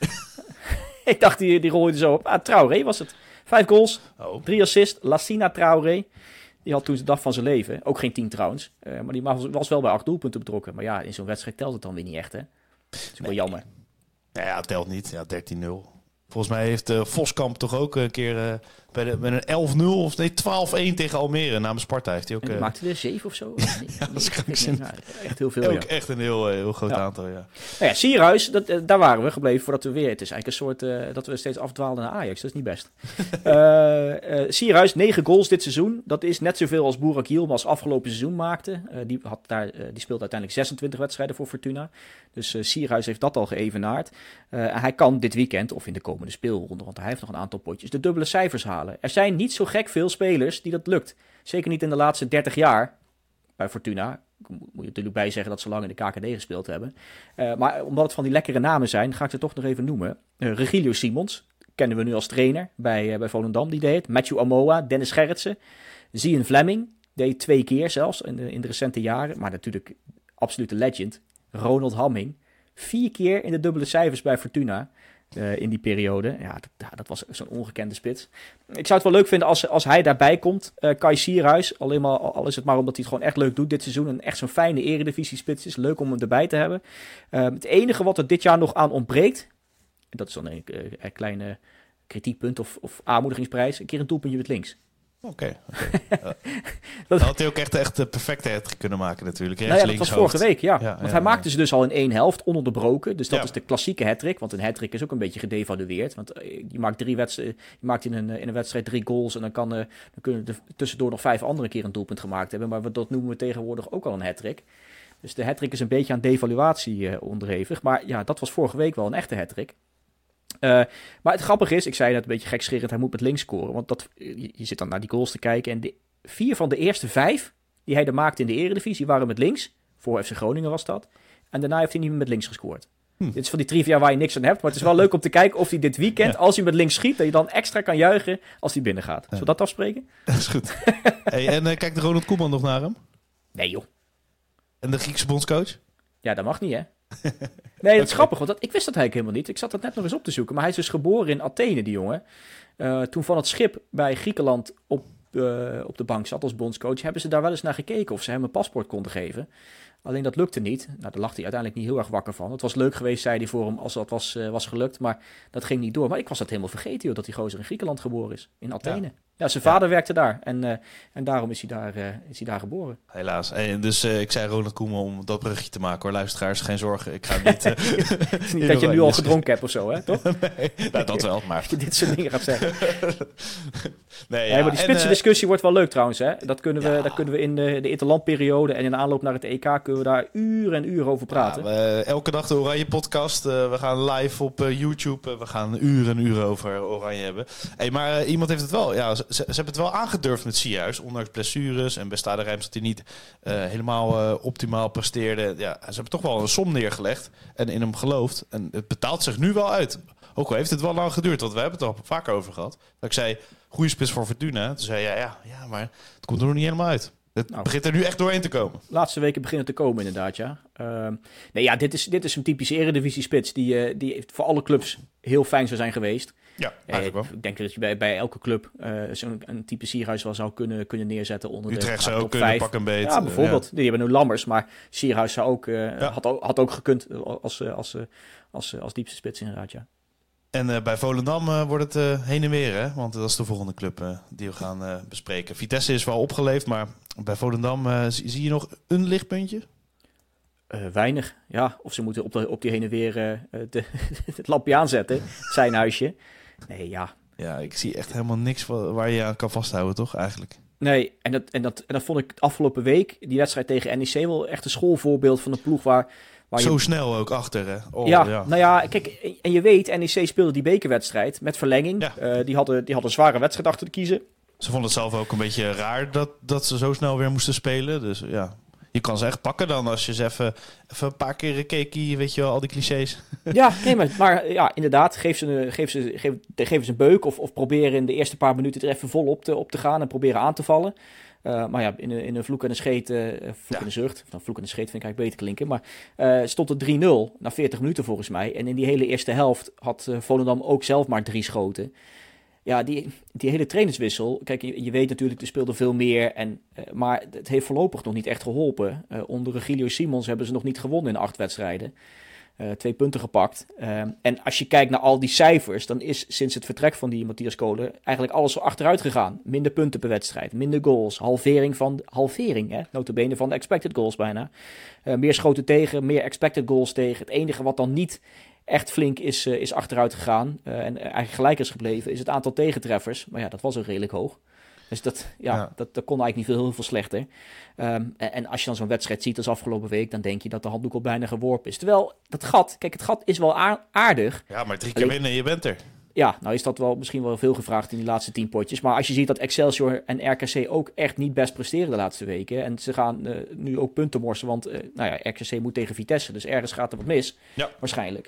Ik dacht, die, die rol je er zo op. Ah, Traoré was het. Vijf goals, oh. drie assists. Lassina Traoré. Die had toen de dag van zijn leven. Ook geen tien trouwens. Uh, maar die was, was wel bij acht doelpunten betrokken. Maar ja, in zo'n wedstrijd telt het dan weer niet echt, hè? Dat is wel nee. jammer. Ja, ja, het telt niet. Ja, dertien nul. Volgens mij heeft uh, Voskamp toch ook een keer uh, bij de, met een elf nul of nee, twaalf-één tegen Almere namens Sparta. Heeft hij ook, uh... maakte er zeven of zo? ja, ja, dat is krankzinnig. Ja, echt heel veel, ook ja. echt een heel, heel groot ja. aantal, ja. Nou ja, Sierhuis, dat, uh, daar waren we gebleven voordat we weer... Het is eigenlijk een soort... Uh, dat we steeds afdwaalden naar Ajax. Dat is niet best. uh, uh, Sierhuis, negen goals dit seizoen. Dat is net zoveel als Burak Yilmaz afgelopen seizoen maakte. Uh, die, had daar, uh, die speelde uiteindelijk zesentwintig wedstrijden voor Fortuna. Dus uh, Sierhuis heeft dat al geëvenaard. Uh, hij kan dit weekend, of in de komende speelronde... want hij heeft nog een aantal potjes, de dubbele cijfers halen. Er zijn niet zo gek veel spelers die dat lukt. Zeker niet in de laatste dertig jaar bij Fortuna. Moet je natuurlijk bij zeggen dat ze lang in de K K D gespeeld hebben. Uh, maar omdat het van die lekkere namen zijn, ga ik ze toch nog even noemen. Uh, Regilio Simons, kennen we nu als trainer bij, uh, bij Volendam, die deed. Matthew Amoa, Dennis Gerritsen. Zian Fleming, deed twee keer zelfs in de, in de recente jaren. Maar natuurlijk absolute legend. Ronald Hamming, vier keer in de dubbele cijfers bij Fortuna. Uh, in die periode. Ja, dat, dat was zo'n ongekende spits. Ik zou het wel leuk vinden als, als hij daarbij komt. Uh, Kai Sierhuis, alleen maar, al is het maar omdat hij het gewoon echt leuk doet dit seizoen. En echt zo'n fijne eredivisie-spits is. Leuk om hem erbij te hebben. Uh, het enige wat er dit jaar nog aan ontbreekt. Dat is dan een, een, een kleine kritiekpunt of, of aanmoedigingsprijs. Een keer een doelpuntje met links. Oké. Okay, okay. Dat had hij ook echt, echt de perfecte hat kunnen maken natuurlijk. Nou ja, dat was vorige week, ja. ja want ja, hij ja. maakte ze dus al in één helft, ononderbroken. Dus dat ja. is de klassieke hattrick. Want een hattrick is ook een beetje gedevalueerd. Want je maakt, drie wedstrijden, je maakt in, een, in een wedstrijd drie goals... en dan, kan, dan kunnen er tussendoor nog vijf andere keer een doelpunt gemaakt hebben. Maar dat noemen we tegenwoordig ook al een hattrick. Dus de hattrick is een beetje aan devaluatie uh, onderhevig. Maar ja, dat was vorige week wel een echte hattrick. Uh, maar het grappige is, ik zei net een beetje gekscherend, hij moet met links scoren. Want dat, je, je zit dan naar die goals te kijken. En de, vier van de eerste vijf die hij er maakte in de Eredivisie waren met links. Voor F C Groningen was dat. En daarna heeft hij niet meer met links gescoord. Hm. Dit is van die trivia waar je niks aan hebt. Maar het is wel leuk om te kijken of hij dit weekend, ja. als hij met links schiet, dat je dan extra kan juichen als hij binnen gaat. Zullen we dat afspreken? Dat is goed. Hey, en uh, kijkt Ronald Koeman nog naar hem? Nee joh. En de Griekse bondscoach? Ja, dat mag niet hè. Nee, dat is grappig, want dat, ik wist dat eigenlijk helemaal niet. Ik zat dat net nog eens op te zoeken. Maar hij is dus geboren in Athene, die jongen. Uh, toen van het schip bij Griekenland op, uh, op de bank zat als bondscoach, hebben ze daar wel eens naar gekeken of ze hem een paspoort konden geven. Alleen dat lukte niet. Nou, daar lag hij uiteindelijk niet heel erg wakker van. Het was leuk geweest, zei hij voor hem, als dat was, uh, was gelukt. Maar dat ging niet door. Maar ik was dat helemaal vergeten, joh, dat die gozer in Griekenland geboren is. In Athene. Ja, ja zijn vader ja. werkte daar. En, uh, en daarom is hij daar, uh, is hij daar geboren. Helaas. En dus uh, ik zei Ronald Koeman om dat brugje te maken, hoor. Luisteraars, geen zorgen. Ik ga niet... Uh, het is niet dat je nu al gedronken hebt of zo, hè? Toch? Nee, nou, dat wel, maar... Dat je dit soort dingen gaat zeggen. nee, ja. nee, maar die spitse discussie wordt wel leuk trouwens, hè? Dat kunnen we, ja. dat kunnen we in de, de interlandperiode en in aanloop naar het E K kunnen we daar uren en uren over praten. Ja, we, elke dag de Oranje podcast. Uh, we gaan live op uh, YouTube. Uh, we gaan uren en uren over Oranje hebben. Hey, maar uh, iemand heeft het wel... Ja, ze, ze hebben het wel aangedurfd met Sierhuis. Ondanks blessures en bij Stade Reims dat hij niet uh, helemaal uh, optimaal presteerde. Ja, ze hebben toch wel een som neergelegd en in hem geloofd. En het betaalt zich nu wel uit. Ook al heeft het wel lang geduurd, want we hebben het er al vaker over gehad. Dat ik zei, goede spits voor Fortuna. Toen zei ja, ja, ja, maar het komt er nog niet helemaal uit. Het nou, begint er nu echt doorheen te komen. De laatste weken beginnen te komen inderdaad, ja. Uh, nee, ja, dit is, dit is een typische Eredivisie-spits die, uh, die voor alle clubs heel fijn zou zijn geweest. Ja, eigenlijk wel. Ik denk dat je bij, bij elke club uh, zo'n een type Sierhuis wel zou kunnen, kunnen neerzetten onder Utrecht de Utrecht zou ook kunnen pakken een beetje. Ja, bijvoorbeeld. Ja. Die hebben nu Lammers, maar Sierhuis zou ook, uh, ja. had, had ook gekund als, als, als, als, als diepste spits inderdaad, ja. En uh, bij Volendam uh, wordt het uh, heen en weer, hè? Want dat is de volgende club uh, die we gaan uh, bespreken. Vitesse is wel opgeleefd, maar bij Volendam uh, zie, zie je nog een lichtpuntje? Uh, weinig, ja. Of ze moeten op, de, op die heen en weer uh, de, het lampje aanzetten, het zijn huisje. Nee, ja. Ja, ik zie echt helemaal niks waar je aan kan vasthouden, toch, eigenlijk? Nee, en dat, en, dat, en dat vond ik afgelopen week, die wedstrijd tegen N E C, wel echt een schoolvoorbeeld van een ploeg waar... waar Zo je... snel ook achter, hè? Oh, ja, ja, nou ja, kijk, en je weet, N E C speelde die bekerwedstrijd met verlenging. Ja. Uh, die, hadden, die hadden een zware wedstrijd achter te kiezen. Ze vonden het zelf ook een beetje raar dat, dat ze zo snel weer moesten spelen. Dus ja, je kan ze echt pakken dan als je ze even, even een paar keer keekie, weet je wel, al die clichés. Ja, nee, maar, maar ja, inderdaad, geef ze, geef ze, geef, geef ze een beuk of, of probeer in de eerste paar minuten er even vol op te, op te gaan en proberen aan te vallen. Uh, maar ja, in een, in een vloek en een scheet, uh, vloek ja. en een zucht, nou, vloek en een scheet vind ik eigenlijk beter klinken, maar uh, stond het drie nul na veertig minuten volgens mij. En in die hele eerste helft had uh, Volendam ook zelf maar drie schoten. Ja, die, die hele trainerswissel, kijk, je, je weet natuurlijk, er speelde veel meer, en, uh, maar het heeft voorlopig nog niet echt geholpen. Uh, onder Regilio Simons hebben ze nog niet gewonnen in acht wedstrijden. Uh, twee punten gepakt. Uh, en als je kijkt naar al die cijfers, dan is sinds het vertrek van die Matthias Kolen eigenlijk alles zo achteruit gegaan. Minder punten per wedstrijd, minder goals, halvering van halvering, hè, nota bene van de expected goals bijna. Uh, meer schoten tegen, meer expected goals tegen. Het enige wat dan niet echt flink is, uh, is achteruit gegaan uh, en eigenlijk gelijk is gebleven, is het aantal tegentreffers. Maar ja, dat was ook redelijk hoog. Dus dat, ja, ja. Dat, dat kon eigenlijk niet veel, heel veel slechter. Um, en, en als je dan zo'n wedstrijd ziet als afgelopen week, dan denk je dat de handdoek al bijna geworpen is. Terwijl dat gat, kijk, het gat is wel aardig. Ja, maar drie keer Alleen, winnen en je bent er. Ja, nou is dat wel misschien wel veel gevraagd in die laatste tien potjes. Maar als je ziet dat Excelsior en R K C ook echt niet best presteren de laatste weken. En ze gaan uh, nu ook punten morsen, want uh, nou ja, R K C moet tegen Vitesse. Dus ergens gaat er wat mis, ja. waarschijnlijk.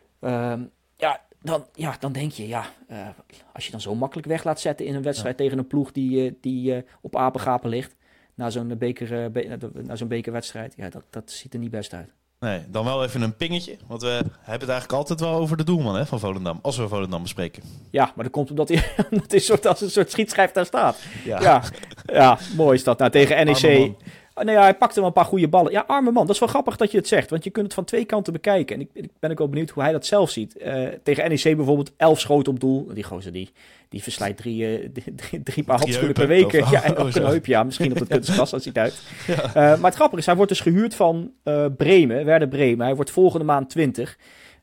Um, ja, dan, ja, dan denk je, ja, uh, als je dan zo makkelijk weg laat zetten in een wedstrijd ja. tegen een ploeg die, uh, die uh, op apengapen ligt, na zo'n, beker, uh, be- na zo'n bekerwedstrijd, ja, dat, dat ziet er niet best uit. Nee, dan wel even een pingetje, want we hebben het eigenlijk altijd wel over de doelman, hè, van Volendam, als we Volendam bespreken. Ja, maar dat komt omdat hij dat is soort, als een soort schietschijf daar staat. Ja, ja, ja mooi is dat. Nou, tegen N E C... Oh, nee, ja, hij pakte wel een paar goede ballen. Ja, arme man. Dat is wel grappig dat je het zegt. Want je kunt het van twee kanten bekijken. En ik, ik ben ook wel benieuwd hoe hij dat zelf ziet. Uh, tegen N E C bijvoorbeeld elf schoten op doel. Die gozer die, die verslijt drie, uh, drie, drie paar handschoenen per week. Of, ja, en ook een heup. Ja, misschien op het kunstgras, dat ziet uit. Ja. Uh, maar het grappige is, hij wordt dus gehuurd van uh, Bremen. Werder Bremen. Hij wordt volgende maand twintig.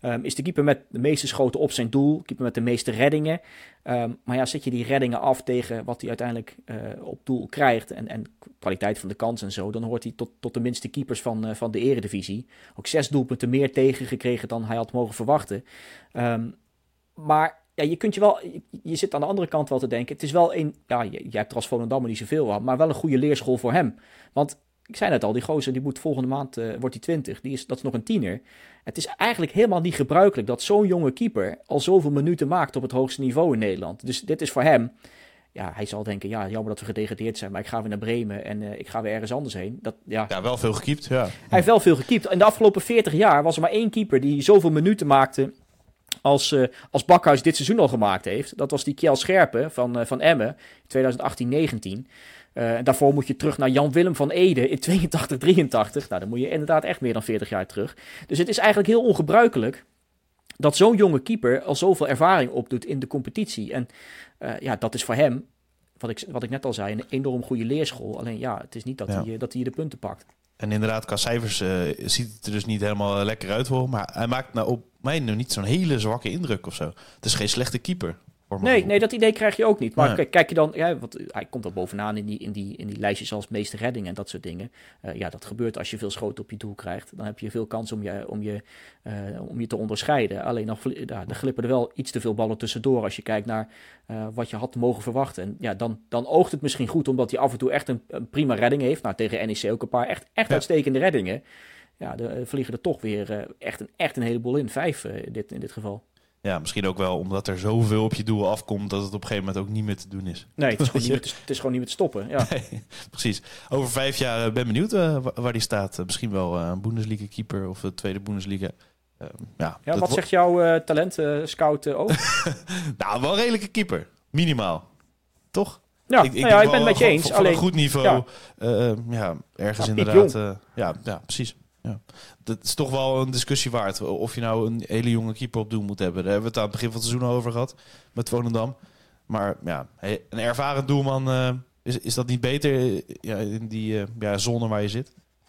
Um, is de keeper met de meeste schoten op zijn doel. Keeper met de meeste reddingen. Um, maar ja, zet je die reddingen af tegen wat hij uiteindelijk uh, op doel krijgt. En, en kwaliteit van de kans en zo. Dan hoort hij tot, tot de minste keepers van, uh, van de eredivisie. Ook zes doelpunten meer tegengekregen dan hij had mogen verwachten. Um, maar ja, je kunt je wel... Je, je zit aan de andere kant wel te denken. Het is wel een... Ja, je, je hebt er als Volendammer niet zoveel aan. Maar wel een goede leerschool voor hem. Want... Ik zei net al, die gozer die moet volgende maand, uh, wordt hij twintig. Die is, dat is nog een tiener. Het is eigenlijk helemaal niet gebruikelijk dat zo'n jonge keeper al zoveel minuten maakt op het hoogste niveau in Nederland. Dus dit is voor hem, ja, hij zal denken, ja, jammer dat we gedegradeerd zijn, maar ik ga weer naar Bremen en uh, ik ga weer ergens anders heen. Dat, ja. ja, wel veel gekiept, ja. Hij heeft wel veel gekiept. In de afgelopen veertig jaar was er maar één keeper die zoveel minuten maakte als, uh, als Bakhuis dit seizoen al gemaakt heeft. Dat was die Kjell Scherpen van, uh, van Emmen, twintig achttien negentien. Uh, en daarvoor moet je terug naar Jan-Willem van Ede in tweeëntachtig drieëntachtig. Nou, dan moet je inderdaad echt meer dan veertig jaar terug. Dus het is eigenlijk heel ongebruikelijk dat zo'n jonge keeper al zoveel ervaring opdoet in de competitie. En uh, ja, dat is voor hem, wat ik, wat ik net al zei, een enorm goede leerschool. Alleen ja, het is niet dat, ja. hij, dat hij de punten pakt. En inderdaad, qua cijfers uh, ziet het er dus niet helemaal uh, lekker uit voor. Maar hij maakt nou op mij nu niet zo'n hele zwakke indruk of zo. Het is geen slechte keeper. Nee, nee, dat idee krijg je ook niet. Maar nee. kijk, kijk je dan, ja, want hij komt al bovenaan in die, in, die, in die lijstjes als meeste reddingen en dat soort dingen. Uh, ja, dat gebeurt als je veel schoten op je doel krijgt. Dan heb je veel kans om je, om je, uh, om je te onderscheiden. Alleen dan ja, er glippen er wel iets te veel ballen tussendoor als je kijkt naar uh, wat je had mogen verwachten. En ja, dan, dan oogt het misschien goed omdat hij af en toe echt een, een prima redding heeft. Nou, tegen N E C ook een paar echt, echt ja. uitstekende reddingen. Ja, er vliegen er toch weer uh, echt, een, echt een heleboel in. Vijf uh, in, dit, in dit geval. Ja, misschien ook wel omdat er zoveel op je doel afkomt dat het op een gegeven moment ook niet meer te doen is. Nee, het is gewoon, niet, meer te, het is gewoon niet meer te stoppen. Ja. Nee, precies. Over vijf jaar uh, ben benieuwd uh, waar die staat. Uh, misschien wel uh, een Bundesliga keeper of de tweede Bundesliga. Uh, ja, ja, wat wo- zegt jouw uh, talent uh, scout uh, ook? Nou, wel een redelijke keeper. Minimaal. Toch? Ja, ik, ik, nou ja, ik ben het met je eens. Van, van alleen, een goed niveau. Ja, uh, ja ergens ja, inderdaad. Uh, ja, ja, precies. Ja. Dat is toch wel een discussie waard. Of je nou een hele jonge keeper op doel moet hebben. Daar hebben we het aan het begin van het seizoen al over gehad. Met Volendam. Maar ja, een ervaren doelman, uh, is, is dat niet beter ja, in die uh, ja, zone waar je zit?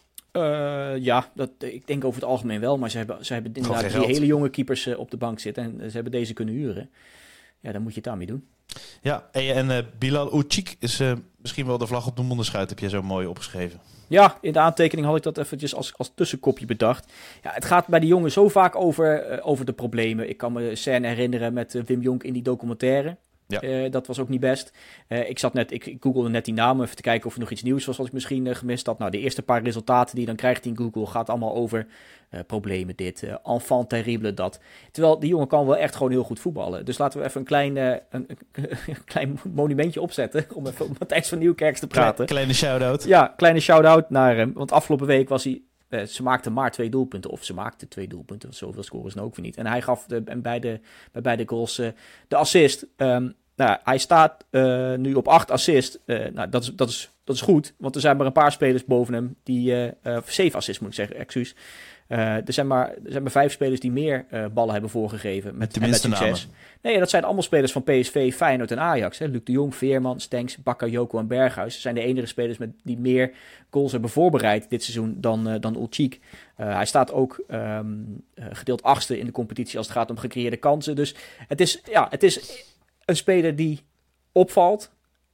Uh, ja, dat, ik denk over het algemeen wel. Maar ze hebben, ze hebben inderdaad die hele jonge keepers uh, op de bank zitten. En ze hebben deze kunnen huren. Ja, dan moet je het daarmee doen. Ja, en uh, Bilal Uçik is uh, misschien wel de vlag op de monderschuit, heb je zo mooi opgeschreven. Ja, in de aantekening had ik dat eventjes als, als tussenkopje bedacht. Ja, het gaat bij die jongen zo vaak over, uh, over de problemen. Ik kan me scène herinneren met uh, Wim Jonk in die documentaire. Ja. Uh, dat was ook niet best. Uh, ik zat net, ik, ik googelde net die namen even te kijken of er nog iets nieuws was wat ik misschien uh, gemist had. Nou, de eerste paar resultaten die je dan krijgt in Google gaat allemaal over uh, problemen dit, uh, enfant terrible dat. Terwijl die jongen kan wel echt gewoon heel goed voetballen. Dus laten we even een klein, uh, een, een klein monumentje opzetten om even met Matthijs van Nieuwkerk te praten. Kleine shout-out. Ja, kleine shout-out naar hem. Want afgelopen week was hij... Uh, ze maakte maar twee doelpunten. Of ze maakte twee doelpunten. Zoveel scoren ze nou ook weer niet. En hij gaf de, en bij, de, bij beide goals uh, de assist. Um, nou, hij staat uh, nu op acht assist. Uh, nou, dat is, dat, is, dat is goed. Want er zijn maar een paar spelers boven hem. Die uh, uh, zeven assist moet ik zeggen. Excuus. Uh, er, zijn maar, er zijn maar vijf spelers die meer uh, ballen hebben voorgegeven. Met, en met succes. Namen. Nee, dat zijn allemaal spelers van P S V, Feyenoord en Ajax. Hè. Luc de Jong, Veerman, Stenks, Bakayoko en Berghuis. Dat zijn de enige spelers met, die meer goals hebben voorbereid dit seizoen dan, uh, dan Uçik. Uh, hij staat ook um, uh, gedeeld achtste in de competitie als het gaat om gecreëerde kansen. Dus het is, ja, het is een speler die opvalt.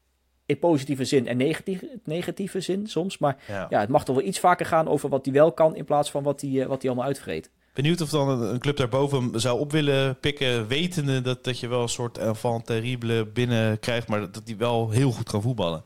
In positieve zin en negatieve, negatieve zin soms. Maar ja. ja, het mag toch wel iets vaker gaan over wat hij wel kan in plaats van wat hij, uh, wat hij allemaal uitvreet. Benieuwd of dan een club daarboven zou op willen pikken, wetende dat, dat je wel een soort enfant terrible binnen krijgt, maar dat hij wel heel goed kan voetballen.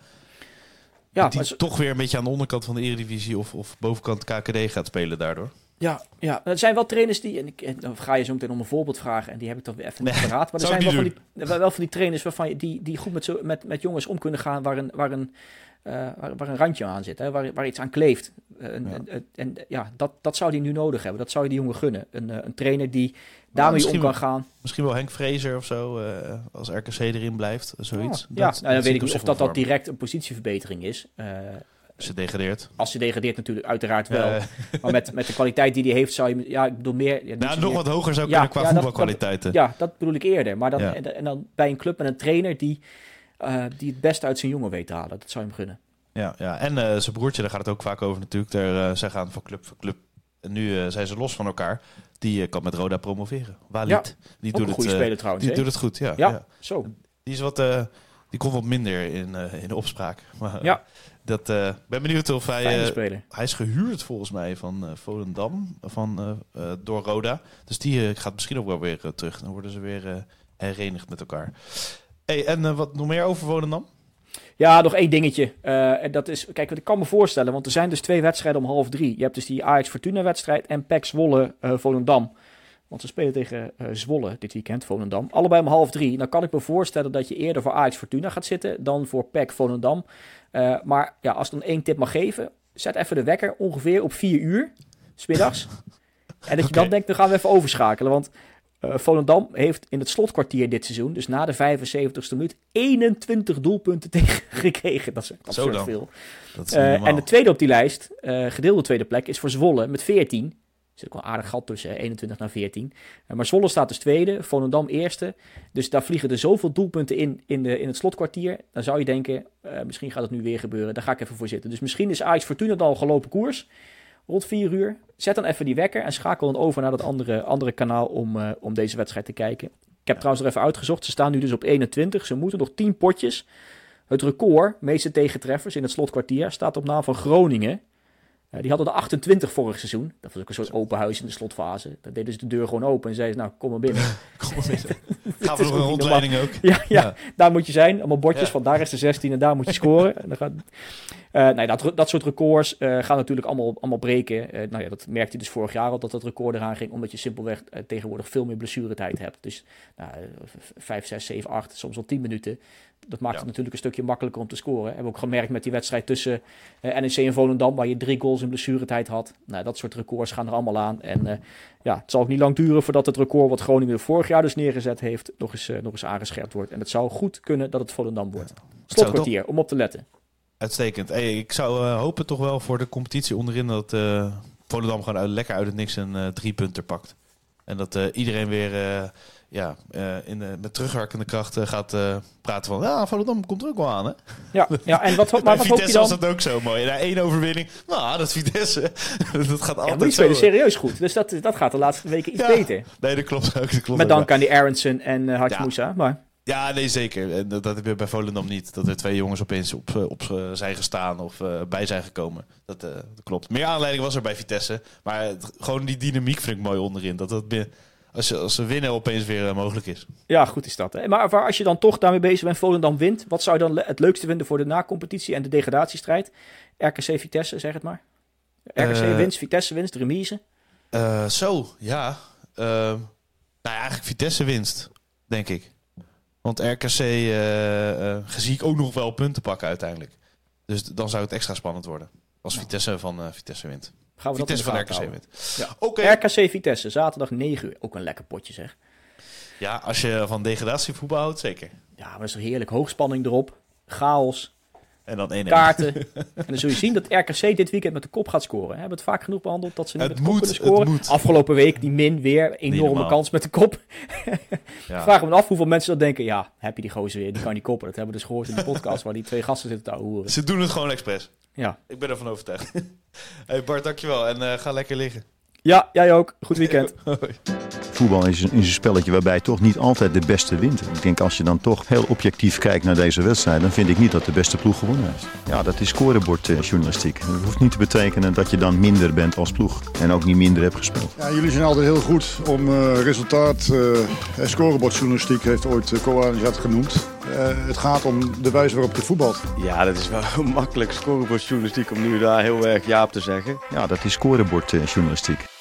Ja, dat hij maar... toch weer een beetje aan de onderkant van de Eredivisie of, of bovenkant K K D gaat spelen daardoor. Ja, ja, er zijn wel trainers die, en, ik, en dan ga je zo meteen om een voorbeeld vragen en die heb ik dan even niet nee, paraat. Maar er zijn wel van, die, wel van die trainers waarvan je, die, die goed met, zo, met, met jongens om kunnen gaan waar een, waar een, uh, waar, waar een randje aan zit, hè, waar, waar iets aan kleeft. En, ja. En, en ja, dat, dat zou hij nu nodig hebben. Dat zou je die jongen gunnen. Een, een trainer die daarmee nou, om kan gaan. Misschien wel Henk Vrezer of zo, uh, als R K C erin blijft, zoiets. Ja, dat, ja nou, dan weet ik niet of dat, dat direct een positieverbetering is. Uh, Als je degradeert. Als je degradeert natuurlijk uiteraard wel. Uh. Maar met, met de kwaliteit die hij heeft zou je... Ja, ik bedoel meer... Ja, nou, nog meer, wat hoger zou kunnen ja, qua ja, voetbalkwaliteiten. Dat, ja, dat bedoel ik eerder. Maar dan, ja. en, en dan bij een club met een trainer die, uh, die het beste uit zijn jongen weet te halen. Dat zou je hem gunnen. Ja, ja. En uh, zijn broertje, daar gaat het ook vaak over natuurlijk. Daar, uh, zij gaan van club voor club En nu uh, zijn ze los van elkaar. Die uh, kan met Roda promoveren. Walid. Ja, die ook doet een goede het, uh, speler trouwens. Die hè? doet het goed, ja. Ja, ja. zo. Die is wat... Uh, die komt wat minder in, uh, in de opspraak. Maar, ja. Dat, uh, ben benieuwd of hij... Fijne Uh, speler. hij is gehuurd volgens mij van uh, Volendam. Van, uh, uh, door Roda. Dus die uh, gaat misschien ook wel weer uh, terug. Dan worden ze weer uh, herenigd met elkaar. Hey, en uh, wat nog meer over Volendam? Ja, nog één dingetje. Uh, en dat is, kijk, wat ik kan me voorstellen, want er zijn dus twee wedstrijden om half drie. Je hebt dus die Ajax Fortuna wedstrijd en P E C Zwolle uh, Volendam. Want ze spelen tegen uh, Zwolle dit weekend, Volendam. Allebei om half drie. Dan kan ik me voorstellen dat je eerder voor Ajax Fortuna gaat zitten dan voor P E C Volendam. Uh, maar ja, als ik dan één tip mag geven, zet even de wekker ongeveer op vier uur, 's middags. En dat je okay. dan denkt, dan gaan we even overschakelen, want... Uh, Volendam heeft in het slotkwartier dit seizoen, dus na de vijfenzeventigste minuut, eenentwintig doelpunten tegen gekregen. Dat is absurd veel. Dat is uh, en de tweede op die lijst, uh, gedeelde tweede plek, is voor Zwolle met veertien. Er zit ook wel een aardig gat tussen, hè? eenentwintig naar veertien. Uh, maar Zwolle staat dus tweede, Volendam eerste. Dus daar vliegen er zoveel doelpunten in, in, de, in het slotkwartier. Dan zou je denken, uh, misschien gaat het nu weer gebeuren. Daar ga ik even voor zitten. Dus misschien is Ajax Fortuna dan al gelopen koers. Rond vier uur. Zet dan even die wekker en schakel dan over naar dat andere, andere kanaal om, uh, om deze wedstrijd te kijken. Ik heb ja. trouwens er even uitgezocht. Ze staan nu dus op eenentwintig. Ze moeten nog tien potjes. Het record, meeste tegentreffers in het slotkwartier, staat op naam van Groningen. Uh, die hadden er achtentwintig vorig seizoen. Dat was ook een soort open huis in de slotfase. Dan deden ze de deur gewoon open en zeiden ze, nou, kom maar binnen. kom maar binnen. Gaan we nog een rondleiding ook? Ja, ja, ja, daar moet je zijn. Allemaal bordjes ja. van daar is de zestien en daar moet je scoren. En dan gaat... Uh, nee, dat, dat soort records uh, gaan natuurlijk allemaal, allemaal breken. Uh, nou ja, dat merkte je dus vorig jaar al dat dat record eraan ging. Omdat je simpelweg uh, tegenwoordig veel meer blessuretijd hebt. Dus nou, vijf, zes, zeven, acht, soms wel tien minuten. Dat maakt ja. het natuurlijk een stukje makkelijker om te scoren. Hebben we ook gemerkt met die wedstrijd tussen uh, N E C en Volendam, waar je drie goals in blessuretijd had. Nou, dat soort records gaan er allemaal aan. En uh, ja, het zal ook niet lang duren voordat het record wat Groningen vorig jaar dus neergezet heeft, nog eens, uh, nog eens aangescherpt wordt. En het zou goed kunnen dat het Volendam wordt. Ja. Slotkwartier, toch... om op te letten. Uitstekend. Hey, ik zou uh, hopen toch wel voor de competitie onderin dat uh, Volendam gewoon uit, lekker uit het niks een uh, drie punten pakt. En dat uh, iedereen weer uh, ja, uh, in de, met terugwerkende kracht uh, gaat uh, praten van... Ja, Volendam komt er ook wel aan, hè? Ja, ja en wat, maar wat Vitesse hoop je dan? was dat ook zo mooi. Na één overwinning, nou, dat is Vitesse. dat gaat altijd ja, die spelen serieus goed. Dus dat, dat gaat de laatste weken iets ja. beter. Nee, dat klopt ook. Dat klopt met dank ook. aan die Aronson en uh, Haj ja. Moussa, maar... Ja, nee, zeker. En dat, dat heb je bij Volendam niet. Dat er twee jongens opeens op, op zijn gestaan of uh, bij zijn gekomen. Dat, uh, dat klopt. Meer aanleiding was er bij Vitesse. Maar het, gewoon die dynamiek vind ik mooi onderin. Dat dat als, je, als ze winnen opeens weer uh, mogelijk is. Ja, goed is dat. Hè? Maar als je dan toch daarmee bezig bent, Volendam wint. Wat zou je dan het leukste vinden voor de na-competitie en de degradatiestrijd? R K C Vitesse, zeg het maar. R K C uh, winst, Vitesse winst, remise. Uh, zo, ja. Uh, nou ja, eigenlijk Vitesse winst, denk ik. Want R K C uh, uh, zie ik ook nog wel punten pakken uiteindelijk. Dus dan zou het extra spannend worden. Als Vitesse van uh, Vitesse wint. Gaan we Vitesse dat van R K C houden. wint. Ja. Okay. R K C Vitesse, zaterdag negen uur. Ook een lekker potje zeg. Ja, als je van degradatievoetbal houdt, zeker. Ja, maar dat is toch heerlijk. Hoogspanning erop. Chaos. En dan één kaarten. En dan zul je zien dat R K C dit weekend met de kop gaat scoren. We hebben het vaak genoeg behandeld dat ze niet het met de moet, kop kunnen scoren. Moet. Afgelopen week die min weer. Enorme kans met de kop. Ja. Vraag me af hoeveel mensen dat denken. Ja, heb je die gozer weer. Die kan niet koppen. Dat hebben we dus gehoord in de podcast waar die twee gasten zitten te ouwehoeren. Ze doen het gewoon expres. Ja. Ik ben ervan overtuigd. Hey Bart, dankjewel. En uh, ga lekker liggen. Ja, jij ook. Goed weekend. Voetbal is een, is een spelletje waarbij toch niet altijd de beste wint. Ik denk als je dan toch heel objectief kijkt naar deze wedstrijd, dan vind ik niet dat de beste ploeg gewonnen heeft. Ja, dat is scorebordjournalistiek. Dat hoeft niet te betekenen dat je dan minder bent als ploeg en ook niet minder hebt gespeeld. Ja, jullie zijn altijd heel goed om uh, resultaat. Uh, scorebordjournalistiek heeft ooit uh, Koanjat genoemd. Uh, het gaat om de wijze waarop je voetbalt. Ja, dat is wel makkelijk scorebordjournalistiek om nu daar heel erg ja op te zeggen. Ja, dat is scorebordjournalistiek.